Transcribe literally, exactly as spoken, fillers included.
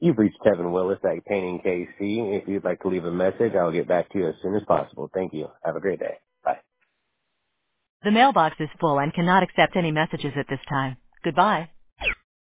You've reached Kevin Willis at Painting K C. If you'd like to leave a message, I'll get back to you as soon as possible. Thank you. Have a great day. Bye. The mailbox is full and cannot accept any messages at this time. Goodbye.